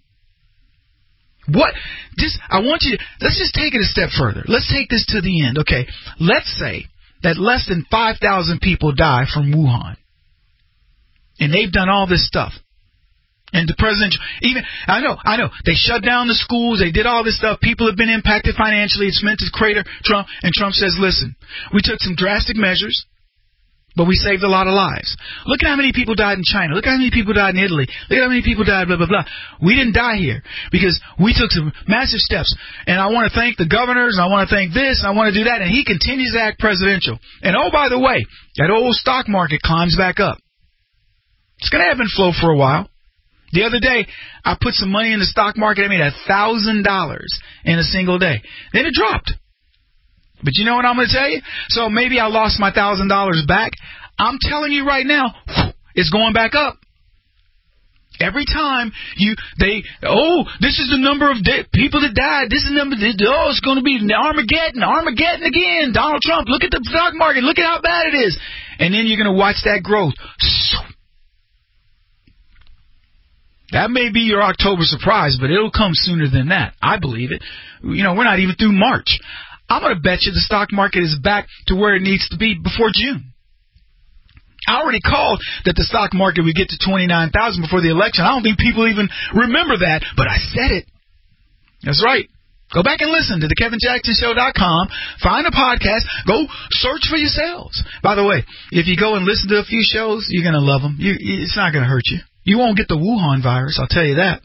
What? Just, I want you to, let's just take it a step further. Let's take this to the end. Okay, let's say that less than five thousand people die from Wuhan. And they've done all this stuff. And the president, even, I know, I know, they shut down the schools, they did all this stuff, people have been impacted financially, it's meant to crater Trump, and Trump says, listen, we took some drastic measures, but we saved a lot of lives. Look at how many people died in China, look at how many people died in Italy, look at how many people died, blah, blah, blah. We didn't die here, because we took some massive steps, and I want to thank the governors, and I want to thank this, and I want to do that, and he continues to act presidential. And oh, by the way, that old stock market climbs back up. It's going to ebb and flow for a while. The other day, I put some money in the stock market. I made one thousand dollars in a single day. Then it dropped. But you know what I'm going to tell you? So maybe I lost my one thousand dollars back. I'm telling you right now, it's going back up. Every time you, they, oh, this is the number of de- people that died. This is the number, this, oh, it's going to be Armageddon, Armageddon again. Donald Trump, look at the stock market. Look at how bad it is. And then you're going to watch that growth. That may be your October surprise, but it'll come sooner than that. I believe it. You know, we're not even through March. I'm going to bet you the stock market is back to where it needs to be before June. I already called that the stock market would get to twenty-nine thousand before the election. I don't think people even remember that, but I said it. That's right. Go back and listen to the kevin jackson show dot com. Find a podcast. Go search for yourselves. By the way, if you go and listen to a few shows, you're going to love them. You, it's not going to hurt you. You won't get the Wuhan virus, I'll tell you that.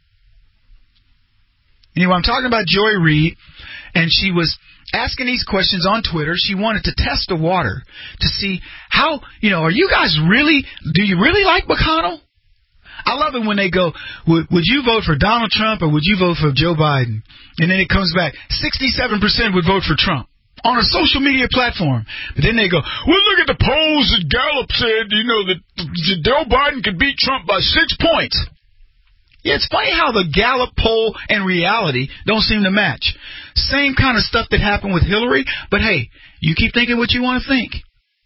Anyway, I'm talking about Joy Reid, and she was asking these questions on Twitter. She wanted to test the water to see how, you know, are you guys really, do you really like McConnell? I love it when they go, would, would you vote for Donald Trump or would you vote for Joe Biden? And then it comes back, sixty-seven percent would vote for Trump. On a social media platform. But then they go, well, look at the polls that Gallup said, you know, that Joe Biden could beat Trump by six points. Yeah, it's funny how the Gallup poll and reality don't seem to match. Same kind of stuff that happened with Hillary, but hey, you keep thinking what you want to think.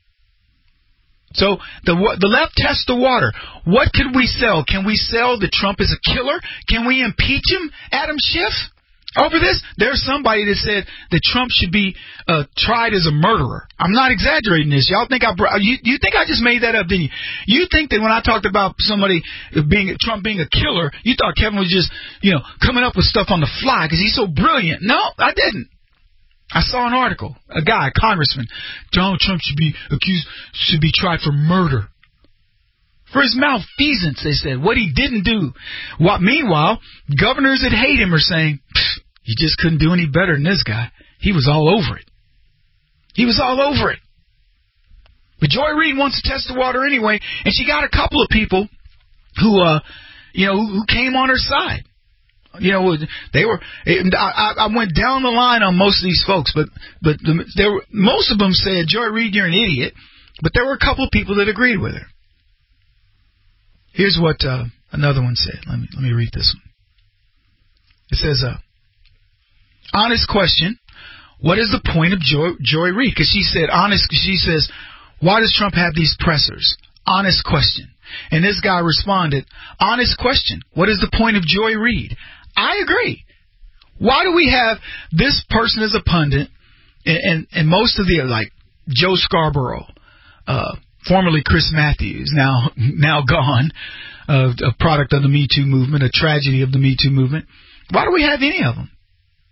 So the the left tests the water. What could we sell? Can we sell that Trump is a killer? Can we impeach him, Adam Schiff? Over this, there's somebody that said that Trump should be uh, tried as a murderer. I'm not exaggerating this. Y'all think I you, you think I just made that up, didn't you? You think that when I talked about somebody being Trump being a killer, you thought Kevin was just, you know, coming up with stuff on the fly because he's so brilliant. No, I didn't. I saw an article, a guy, a congressman, Donald Trump should be accused, should be tried for murder. For his malfeasance, they said, what he didn't do. What, meanwhile, governors that hate him are saying, you just couldn't do any better than this guy. He was all over it. He was all over it. But Joy Reid wants to test the water anyway, and she got a couple of people who, uh, you know, who came on her side. You know, they were. I, I went down the line on most of these folks, but but the, there were, most of them said, "Joy Reid, you're an idiot." But there were a couple of people that agreed with her. Here's what uh, another one said. Let me let me read this one. It says, uh, "Honest question: what is the point of Joy, Joy Reid?" Because she said, "Honest." She says, "Why does Trump have these pressers?" Honest question. And this guy responded, "Honest question: what is the point of Joy Reid?" I agree. Why do we have this person as a pundit, and, and, and most of the, like, Joe Scarborough, uh, formerly Chris Matthews, now now gone, uh, a product of the Me Too movement, a tragedy of the Me Too movement. Why do we have any of them?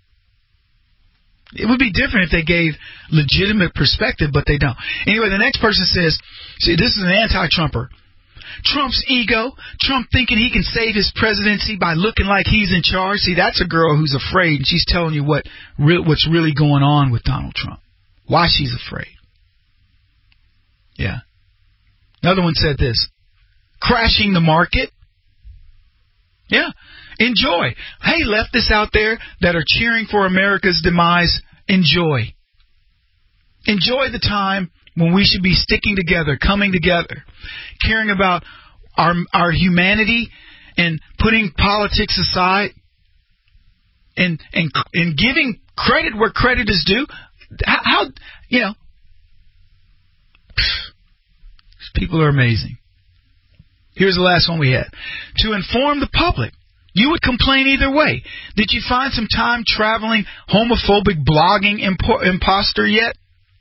It would be different if they gave legitimate perspective, but they don't. Anyway, the next person says, see, this is an anti-Trumper. Trump's ego, Trump thinking he can save his presidency by looking like he's in charge. See, that's a girl who's afraid, and she's telling you what re- what's really going on with Donald Trump, why she's afraid. Yeah. Another one said this, crashing the market. Yeah. Enjoy. Hey, leftists out there that are cheering for America's demise, enjoy. Enjoy the time when we should be sticking together, coming together, caring about our our humanity and putting politics aside and and and giving credit where credit is due. How, how you know, people are amazing. Here's the last one we had. To inform the public. You would complain either way. Did you find some time traveling homophobic blogging impo- imposter yet?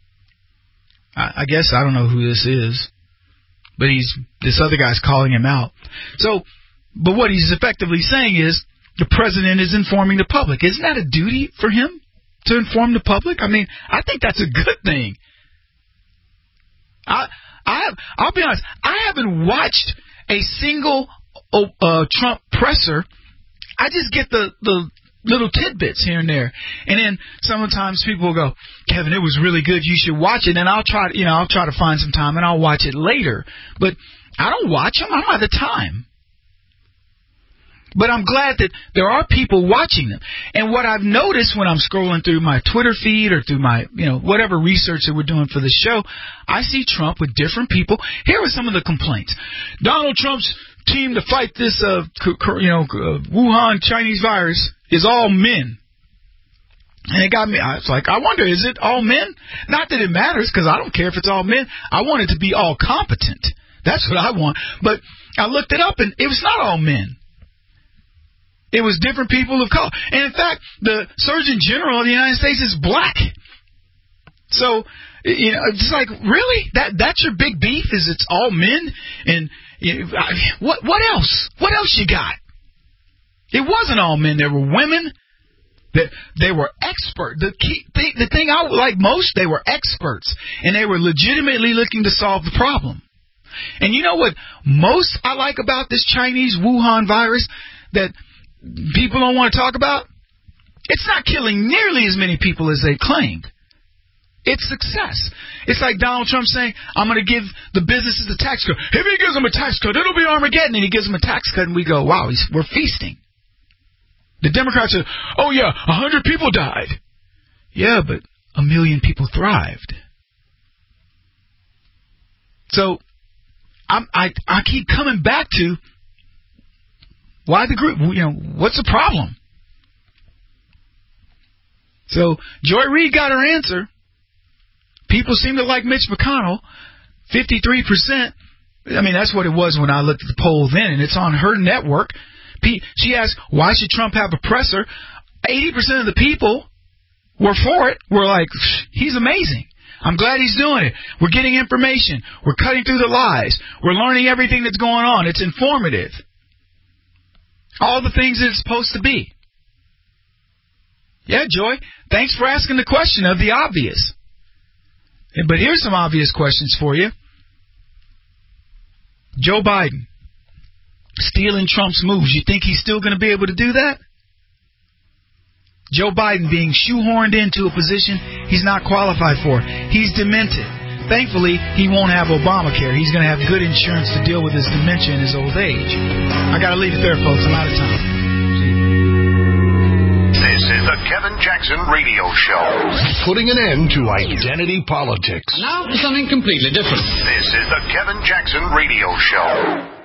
I guess I don't know who this is, but he's this other guy's calling him out. So, but what he's effectively saying is the president is informing the public. Isn't that a duty for him to inform the public? I mean, I think that's a good thing. I, I have, I'll be honest. I haven't watched a single uh, Trump presser. I just get the the. little tidbits here and there, and then sometimes people will go, Kevin, it was really good, you should watch it, and I'll try, you know, I'll try to find some time and I'll watch it later. But I don't watch them. I don't have the time. But I'm glad that there are people watching them. And what I've noticed when I'm scrolling through my Twitter feed or through my, you know, whatever research that we're doing for the show, I see Trump with different people. Here are some of the complaints. Donald Trump's team to fight this, uh, you know, uh, Wuhan Chinese virus is all men. And it got me, I was like, I wonder, is it all men? Not that it matters, because I don't care if it's all men. I want it to be all competent. That's what I want. But I looked it up, and it was not all men. It was different people of color. And in fact, the Surgeon General of the United States is black. So, you know, it's like, really? That that's your big beef, is it's all men? And you know, I, what what else? What else you got? It wasn't all men. There were women. That they were expert. The key thing, the thing I like most, they were experts, and they were legitimately looking to solve the problem. And you know what most I like about this Chinese Wuhan virus that people don't want to talk about? It's not killing nearly as many people as they claimed. It's success. It's like Donald Trump saying, I'm going to give the businesses a tax cut. If he gives them a tax cut, it'll be Armageddon. And he gives them a tax cut, and we go, wow, he's, we're feasting. The Democrats said, oh, yeah, a hundred people died. Yeah, but a million people thrived. So I'm, I I keep coming back to why the group, you know, what's the problem? So Joy Reid got her answer. People seem to like Mitch McConnell, fifty-three percent. I mean, that's what it was when I looked at the poll then, and it's on her network. She asked, why should Trump have a presser? eighty percent of the people were for it. Were like, he's amazing. I'm glad he's doing it. We're getting information. We're cutting through the lies. We're learning everything that's going on. It's informative. All the things that it's supposed to be. Yeah, Joy, thanks for asking the question of the obvious. But here's some obvious questions for you. Joe Biden. Stealing Trump's moves. You think he's still going to be able to do that? Joe Biden being shoehorned into a position he's not qualified for. He's demented. Thankfully, he won't have Obamacare. He's going to have good insurance to deal with his dementia in his old age. I got to leave it there, folks. I'm out of time. See you. Kevin Jackson Radio Show. Putting an end to identity politics. Now for something completely different. This is the Kevin Jackson Radio Show.